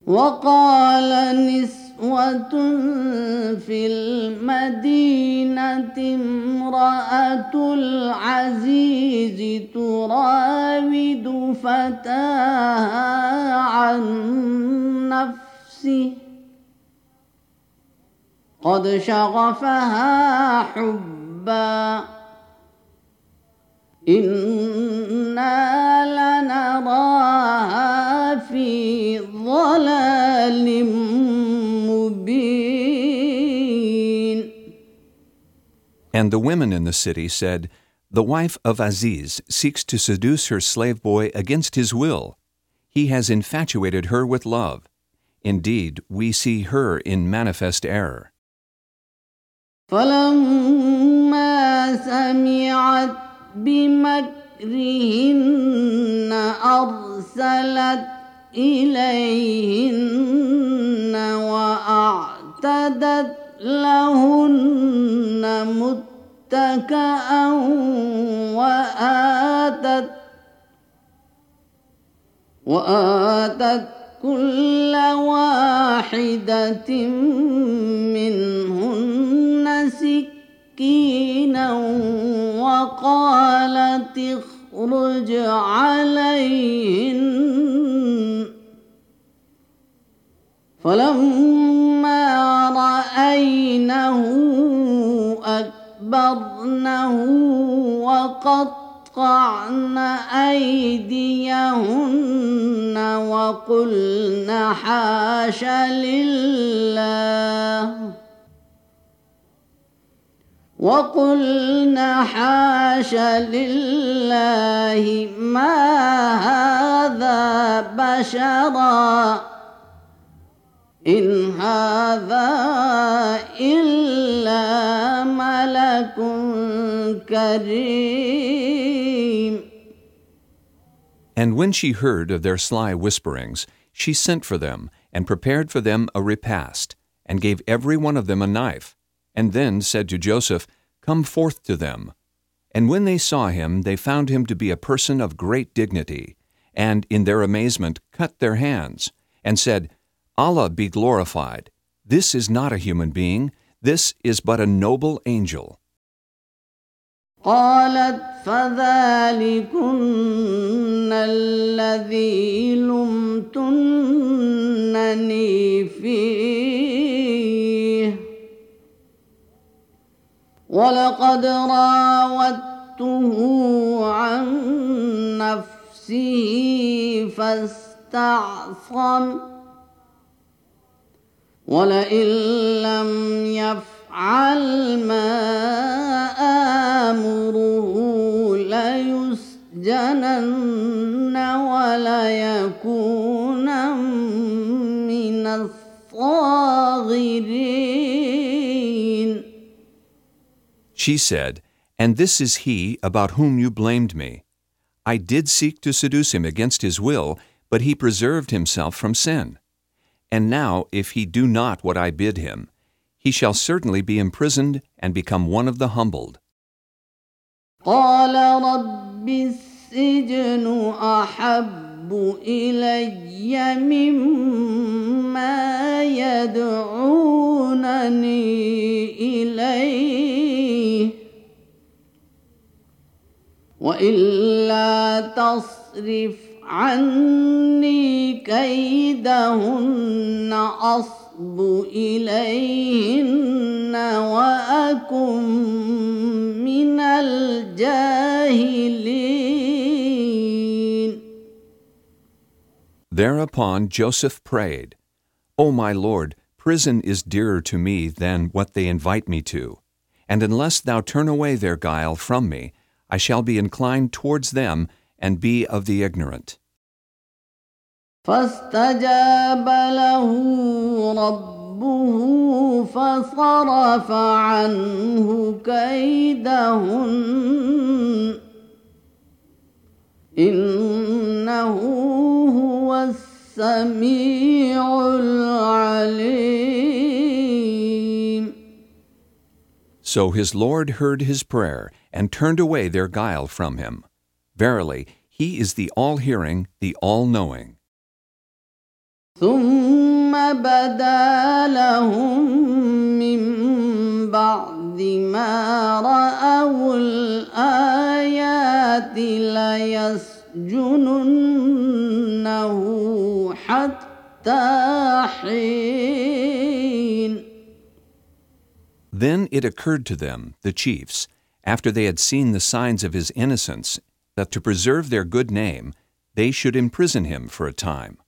وقال نسوة في المدينة امرأة العزيز تراود فتاها عن نفسه قد شغفها حبا إنا لنراها في ضلال مبين. And the women in the city said, "The wife of Aziz seeks to seduce her slave boy against his will. He has infatuated her with love. Indeed, we see her in manifest error." فلما سمعت بمكرهن أرسلت إليهن وأعتدت لهن متكأ وآتت كل واحدة منهن سكينا وقالت اخرج عليهن فلما رأينه أكبرنه وقطعن أيديهن وقلن حاش لله ما هذا بشرا إن هذا إلا ملك كريم. And when she heard of their sly whisperings, she sent for them, and prepared for them a repast, and gave every one of them a knife, and then said to Joseph, "Come forth to them." And when they saw him, they found him to be a person of great dignity, and in their amazement cut their hands, and said, "Allah be glorified. This is not a human being, this is but a noble angel." قالت فذلكن الذي لمتنني فيه ولقد راودته عن نفسه فاستعصم ولئن لم يفعل ما آمره ليسجنن وليكون من الصاغرين. She said, "And this is he about whom you blamed me. I did seek to seduce him against his will, but he preserved himself from sin. And now, if he do not what I bid him, he shall certainly be imprisoned and become one of the humbled." قال رب السجن أحب إلي مما يدعونني إليه وإلا تصرف عني كيدهن أصب إليهن وأكن من الجاهلين. Thereupon Joseph prayed, "O my Lord, prison is dearer to me than what they invite me to, and unless thou turn away their guile from me, I shall be inclined towards them and be of the ignorant." فاستجاب له ربه فصرف عنه كيدهن إنه هو السميع العليم. So his Lord heard his prayer and turned away their guile from him. Verily, he is the all-hearing, the all-knowing. ثم بدا لهم من بعد ما رأوا الآيات ليسجننه حتى حين. Then it occurred to them, the chiefs, after they had seen the signs of his innocence, that to preserve their good name, they should imprison him for a time.